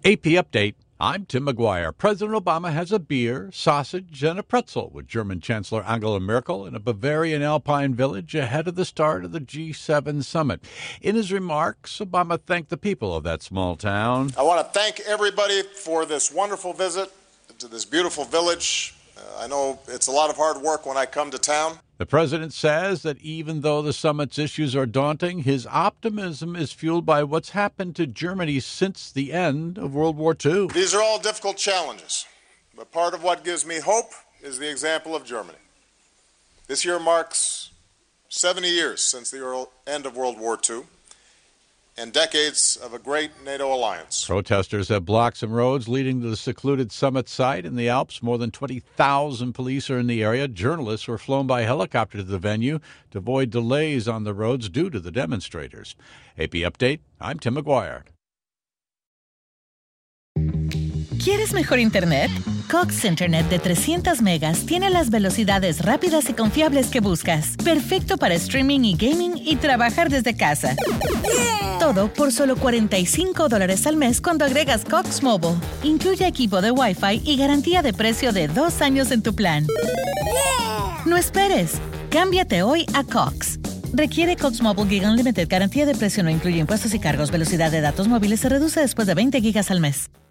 AP Update. I'm Tim McGuire. President Obama has a beer, sausage, and a pretzel with German Chancellor Angela Merkel in a Bavarian alpine village ahead of the start of the G7 summit. In his remarks, Obama thanked the people of that small town. I want to thank everybody for this wonderful visit to this beautiful village. I know it's a lot of hard work when I come to town. The president says that even though the summit's issues are daunting, his optimism is fueled by what's happened to Germany since the end of World War II. These are all difficult challenges, but part of what gives me hope is the example of Germany. This year marks 70 years since the end of World War II and decades of a great NATO alliance. Protesters have blocked some roads leading to the secluded summit site in the Alps. More than 20,000 police are in the area. Journalists were flown by helicopter to the venue to avoid delays on the roads due to the demonstrators. AP Update, I'm Tim McGuire. ¿Quieres mejor internet? Cox Internet de 300 megas tiene las velocidades rápidas y confiables que buscas. Perfecto para streaming y gaming y trabajar desde casa. Todo por solo $45 al mes cuando agregas Cox Mobile. Incluye equipo de Wi-Fi y garantía de precio de 2 años en tu plan. No esperes. Cámbiate hoy a Cox. Requiere Cox Mobile Gig Unlimited. Garantía de precio no incluye impuestos y cargos. Velocidad de datos móviles se reduce después de 20 gigas al mes.